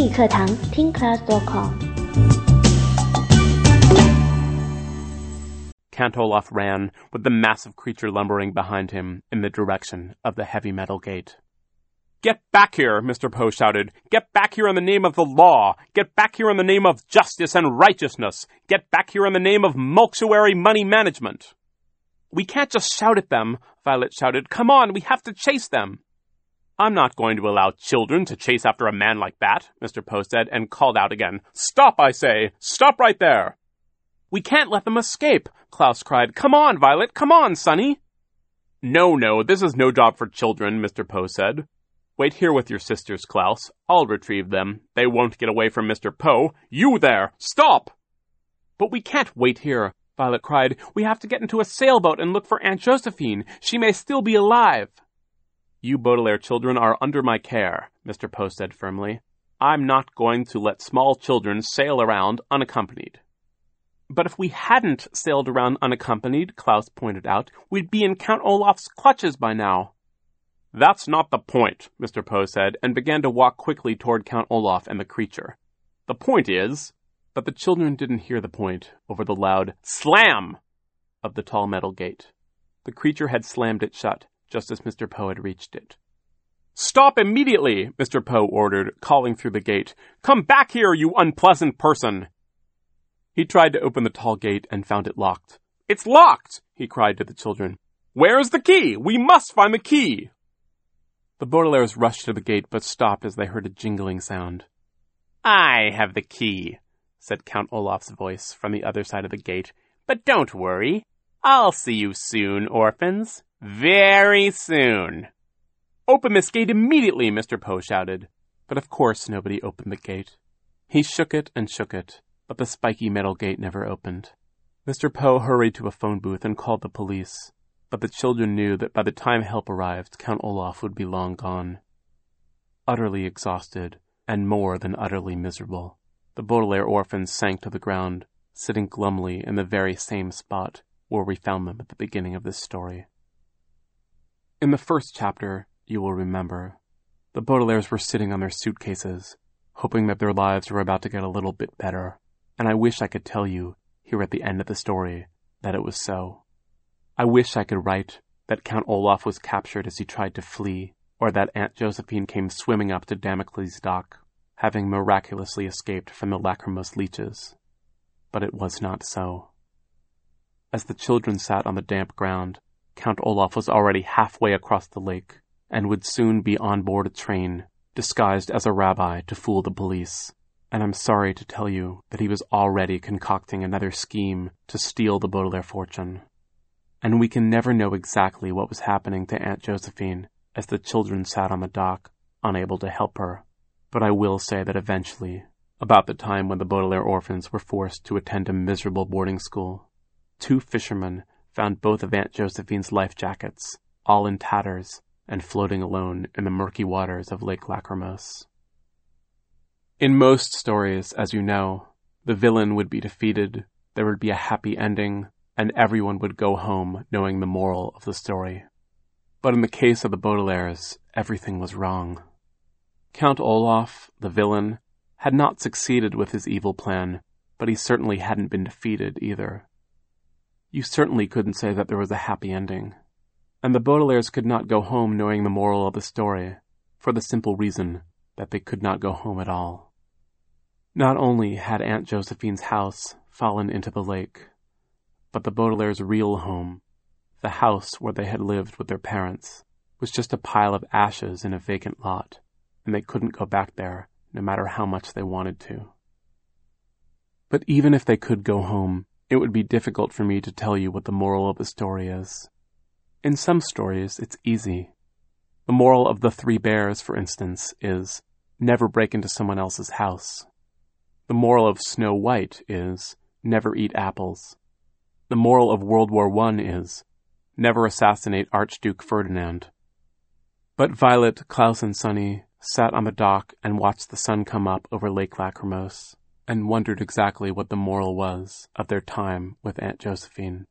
英语课堂听 class.com。 Count Olaf ran, with the massive creature lumbering behind him in the direction of the heavy metal gate. "Get back here," Mr. Poe shouted. "Get back here in the name of the law. Get back here in the name of justice and righteousness. Get back here in the name of mortuary money management." "We can't just shout at them," Violet shouted. "Come on, we have to chase them." "I'm not going to allow children to chase after a man like that," Mr. Poe said, and called out again. "Stop, I say! Stop right there!" "We can't let them escape," Klaus cried. "Come on, Violet! Come on, Sonny!" No, this is no job for children," Mr. Poe said. "Wait here with your sisters, Klaus. I'll retrieve them. They won't get away from Mr. Poe. You there! Stop!" "But we can't wait here," Violet cried. "We have to get into a sailboat and look for Aunt Josephine. She may still be alive." "You Baudelaire children are under my care," Mr. Poe said firmly. "I'm not going to let small children sail around unaccompanied." "But if we hadn't sailed around unaccompanied," Klaus pointed out, "we'd be in Count Olaf's clutches by now." "That's not the point," Mr. Poe said, and began to walk quickly toward Count Olaf and the creature. "The point is..." But the children didn't hear the point over the loud slam of the tall metal gate. The creature had slammed it shut, just as Mr. Poe had reached it. "Stop immediately," Mr. Poe ordered, calling through the gate. "Come back here, you unpleasant person!" He tried to open the tall gate and found it locked. "It's locked!" he cried to the children. "Where's the key? We must find the key!" The Baudelaires rushed to the gate but stopped as they heard a jingling sound. "I have the key," said Count Olaf's voice from the other side of the gate. "But don't worry. I'll see you soon, orphans. Very soon." "Open this gate immediately," Mr. Poe shouted. But of course nobody opened the gate. He shook it and shook it, but the spiky metal gate never opened. Mr. Poe hurried to a phone booth and called the police, but the children knew that by the time help arrived, Count Olaf would be long gone. Utterly exhausted, and more than utterly miserable, the Baudelaire orphans sank to the ground, sitting glumly in the very same spot where we found them at the beginning of this story. In the first chapter, you will remember, the Baudelaires were sitting on their suitcases, hoping that their lives were about to get a little bit better, and I wish I could tell you, here at the end of the story, that it was so. I wish I could write that Count Olaf was captured as he tried to flee, or that Aunt Josephine came swimming up to Damocles' dock, having miraculously escaped from the lachrymose leeches. But it was not so. As the children sat on the damp ground, Count Olaf was already halfway across the lake, and would soon be on board a train, disguised as a rabbi to fool the police. And I'm sorry to tell you that he was already concocting another scheme to steal the Baudelaire fortune. And we can never know exactly what was happening to Aunt Josephine as the children sat on the dock, unable to help her. But I will say that eventually, about the time when the Baudelaire orphans were forced to attend a miserable boarding school, 2 fishermen found both of Aunt Josephine's life jackets, all in tatters, and floating alone in the murky waters of Lake Lachrymose. In most stories, as you know, the villain would be defeated, there would be a happy ending, and everyone would go home knowing the moral of the story. But in the case of the Baudelaires, everything was wrong. Count Olaf, the villain, had not succeeded with his evil plan, but he certainly hadn't been defeated either. You certainly couldn't say that there was a happy ending. And the Baudelaires could not go home knowing the moral of the story, for the simple reason that they could not go home at all. Not only had Aunt Josephine's house fallen into the lake, but the Baudelaires' real home, the house where they had lived with their parents, was just a pile of ashes in a vacant lot, and they couldn't go back there no matter how much they wanted to. But even if they could go home, it would be difficult for me to tell you what the moral of the story is. In some stories, it's easy. The moral of The 3 Bears, for instance, is never break into someone else's house. The moral of Snow White is never eat apples. The moral of World War I is never assassinate Archduke Ferdinand. But Violet, Klaus, and Sonny sat on the dock and watched the sun come up over Lake Lachrymose, and wondered exactly what the moral was of their time with Aunt Josephine.